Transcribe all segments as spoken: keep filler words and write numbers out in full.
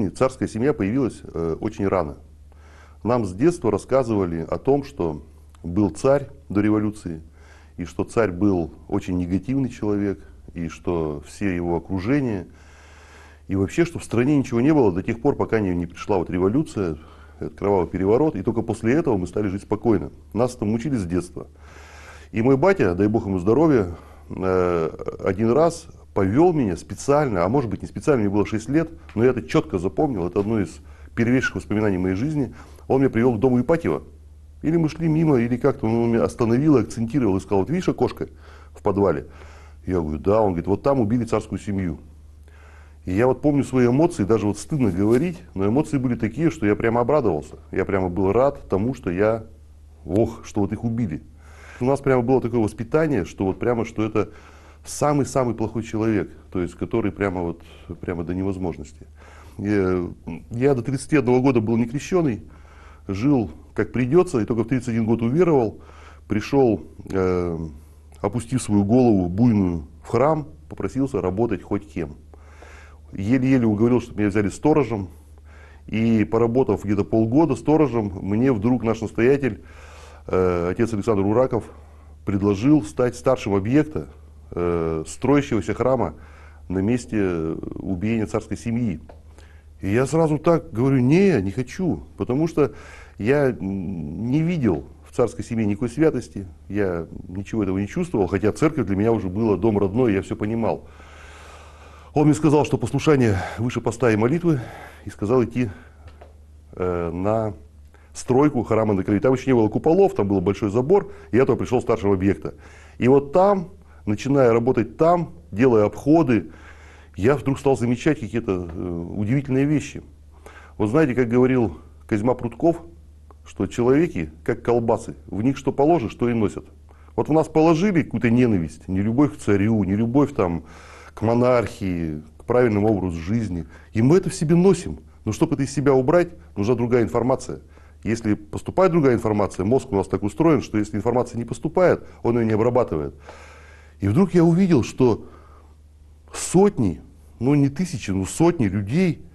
жизни царская семья появилась э, очень рано. Нам с детства рассказывали о том, что был царь до революции, и что царь был очень негативный человек, и что все его окружение, и вообще, что в стране ничего не было до тех пор, пока не, не пришла вот революция, этот кровавый переворот, и только после этого мы стали жить спокойно. Нас там учили с детства. И мой батя, дай бог ему здоровья, э, один раз повел меня специально, а может быть не специально, мне было шесть лет, но я это четко запомнил, это одно из первейших воспоминаний моей жизни. Он меня привел к дому Ипатьева. Или мы шли мимо, или как-то он меня остановил, акцентировал и сказал: вот видишь окошко в подвале? Я говорю: да. Он говорит: вот там убили царскую семью. И я вот помню свои эмоции, даже вот стыдно говорить, но эмоции были такие, что я прямо обрадовался. Я прямо был рад тому, что я, ох, что вот их убили. У нас прямо было такое воспитание, что вот прямо, что это самый-самый плохой человек, то есть который прямо вот, прямо до невозможности. Я, я до тридцати одного года был не крещеный, жил как придется, и только в тридцать один год уверовал, пришел, э, опустив свою голову буйную в храм, попросился работать хоть кем. Еле-еле уговорил, чтобы меня взяли сторожем, и поработав где-то полгода сторожем, мне вдруг наш настоятель, э, отец Александр Ураков, предложил стать старшим объекта э, строящегося храма на месте убиения царской семьи. И я сразу так говорю: не, не хочу, потому что я не видел в царской семье никакой святости, я ничего этого не чувствовал, хотя церковь для меня уже была дом родной, я все понимал. Он мне сказал, что послушание выше поста и молитвы, и сказал идти э, на стройку храма на крови. Там еще не было куполов, там был большой забор, и я туда пришел старшим объекта. И вот там, начиная работать там, делая обходы, я вдруг стал замечать какие-то э, удивительные вещи. Вот знаете, как говорил Козьма Прутков, что человеки, как колбасы, в них что положишь, то и носят. Вот в нас положили какую-то ненависть, не любовь к царю, не любовь там, к монархии, к правильному образу жизни. И мы это в себе носим. Но чтобы это из себя убрать, нужна другая информация. Если поступает другая информация, мозг у нас так устроен, что если информация не поступает, он ее не обрабатывает. И вдруг я увидел, что сотни, ну не тысячи, но сотни людей,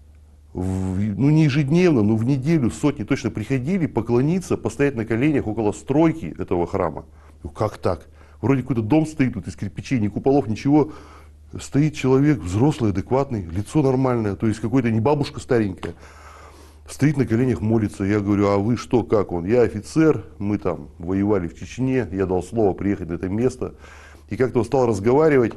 в, ну не ежедневно, но в неделю сотни точно приходили поклониться, постоять на коленях около стройки этого храма. Ну как так? Вроде какой-то дом стоит тут из кирпичей, ни куполов, ничего. Стоит человек взрослый, адекватный, лицо нормальное, то есть какой-то не бабушка старенькая. Стоит на коленях, молится. Я говорю: а вы что, как он? Я офицер, мы там воевали в Чечне, я дал слово приехать на это место. И как-то он стал разговаривать.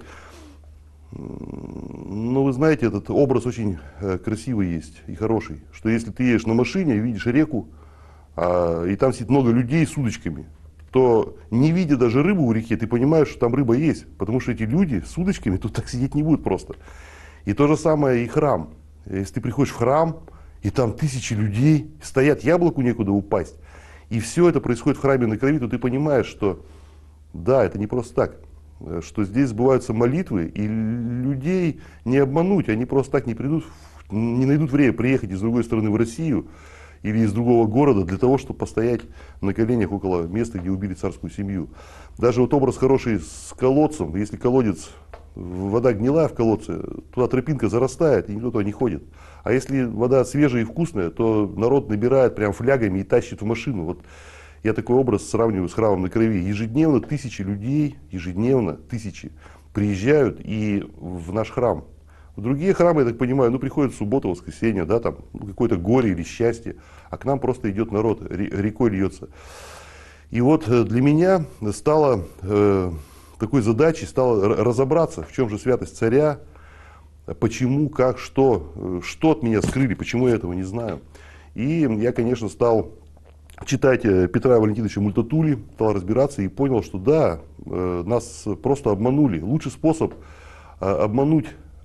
Ну, вы знаете, этот образ очень красивый есть и хороший. Что если ты едешь на машине, видишь реку, а, и там сидит много людей с удочками, то не видя даже рыбу в реке, ты понимаешь, что там рыба есть. Потому что эти люди с удочками тут так сидеть не будут просто. И то же самое и храм. Если ты приходишь в храм, и там тысячи людей, стоят, яблоку некуда упасть, и все это происходит в храме на крови, то ты понимаешь, что да, это не просто так. Что здесь сбываются молитвы, и людей не обмануть, они просто так не придут, не найдут время приехать из другой стороны в Россию или из другого города для того, чтобы постоять на коленях около места, где убили царскую семью. Даже вот образ хороший с колодцем, если колодец, вода гнилая в колодце, туда тропинка зарастает, и никто туда не ходит. А если вода свежая и вкусная, то народ набирает прям флягами и тащит в машину. Вот я такой образ сравниваю с храмом на крови. Ежедневно тысячи людей, ежедневно тысячи приезжают и в наш храм. В другие храмы, я так понимаю, ну приходят в субботу, воскресенье, да, там ну, какое-то горе или счастье, а к нам просто идет народ, рекой льется. И вот для меня стало э, такой задачей стало разобраться, в чем же святость царя, почему, как, что, что от меня скрыли, почему я этого не знаю. И я, конечно, стал читать Петра Валентиновича Мультатули, стал разбираться и понял, что да, нас просто обманули. Лучший способ обмануть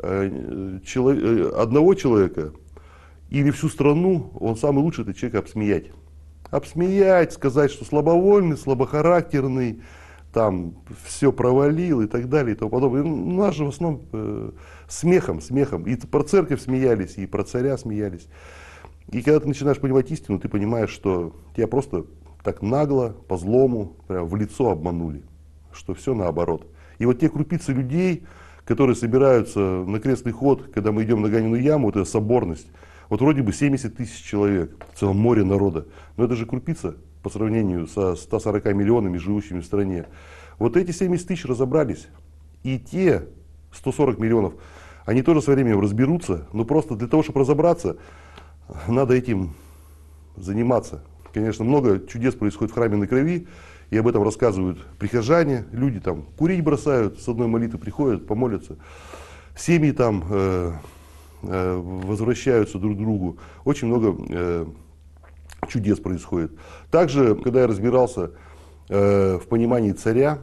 одного человека или всю страну, он самый лучший, это человека обсмеять. Обсмеять, сказать, что слабовольный, слабохарактерный, там все провалил и так далее и тому подобное. У нас же в основном э, смехом, смехом. И про церковь смеялись, и про царя смеялись. И когда ты начинаешь понимать истину, ты понимаешь, что тебя просто так нагло, по-злому, прям в лицо обманули. Что все наоборот. И вот те крупицы людей, которые собираются на крестный ход, когда мы идем на Ганиную яму, вот эта соборность. Вот вроде бы семьдесят тысяч человек, в целом море народа. Но это же крупица по сравнению со ста сорока миллионами, живущими в стране. Вот эти семьдесят тысяч разобрались. И те сто сорок миллионов, они тоже со временем разберутся. Но просто для того, чтобы разобраться, надо этим заниматься. Конечно, много чудес происходит в храме на крови. И об этом рассказывают прихожане. Люди там курить бросают, с одной молитвы приходят, помолятся. Семьи там э, э, возвращаются друг к другу. Очень много э, чудес происходит. Также, когда я разбирался э, в понимании царя,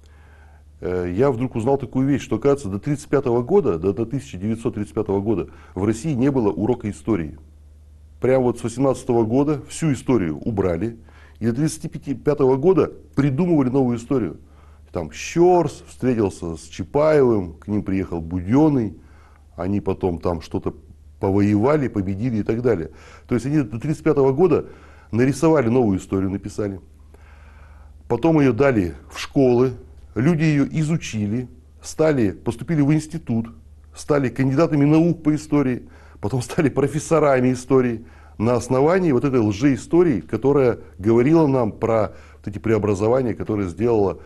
э, я вдруг узнал такую вещь, что, оказывается, до тридцать пятого года, до тысяча девятьсот тридцать пятого года в России не было урока истории. Прямо вот с восемнадцатого года всю историю убрали. И до тридцать пятого года придумывали новую историю. Там Щерс встретился с Чапаевым, к ним приехал Буденный, они потом там что-то повоевали, победили и так далее. То есть они до тридцать пятого года нарисовали новую историю, написали. Потом ее дали в школы, люди ее изучили, стали, поступили в институт, стали кандидатами наук по истории, потом стали профессорами истории. На основании вот этой лжеистории, которая говорила нам про вот эти преобразования, которые сделала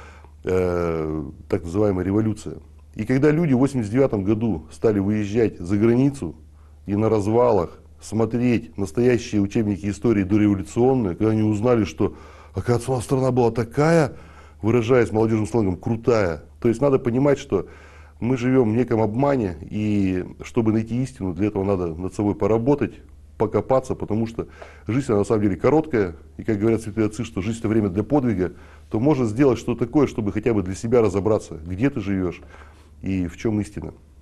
э, так называемая революция. И когда люди в восемьдесят девятом году стали выезжать за границу и на развалах смотреть настоящие учебники истории дореволюционные, когда они узнали, что, оказывается, у нас страна была такая, выражаясь молодежным сленгом, крутая. То есть надо понимать, что мы живем в неком обмане, и чтобы найти истину, для этого надо над собой поработать, покопаться, потому что жизнь, она на самом деле короткая, и как говорят святые отцы, что жизнь — это время для подвига, то можно сделать что-то такое, чтобы хотя бы для себя разобраться, где ты живешь и в чем истина.